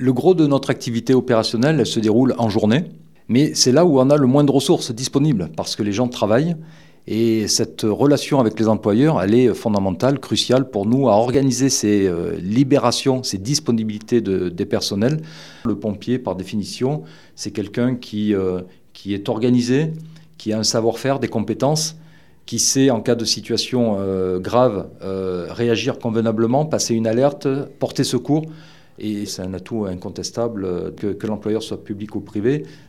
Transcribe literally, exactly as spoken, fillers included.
Le gros de notre activité opérationnelle, elle se déroule en journée, mais c'est là où on a le moins de ressources disponibles, parce que les gens travaillent, et cette relation avec les employeurs, elle est fondamentale, cruciale pour nous à organiser ces euh, libérations, ces disponibilités de, des personnels. Le pompier, par définition, c'est quelqu'un qui, euh, qui est organisé, qui a un savoir-faire, des compétences, qui sait, en cas de situation euh, grave, euh, réagir convenablement, passer une alerte, porter secours. Et c'est un atout incontestable que, que l'employeur soit public ou privé.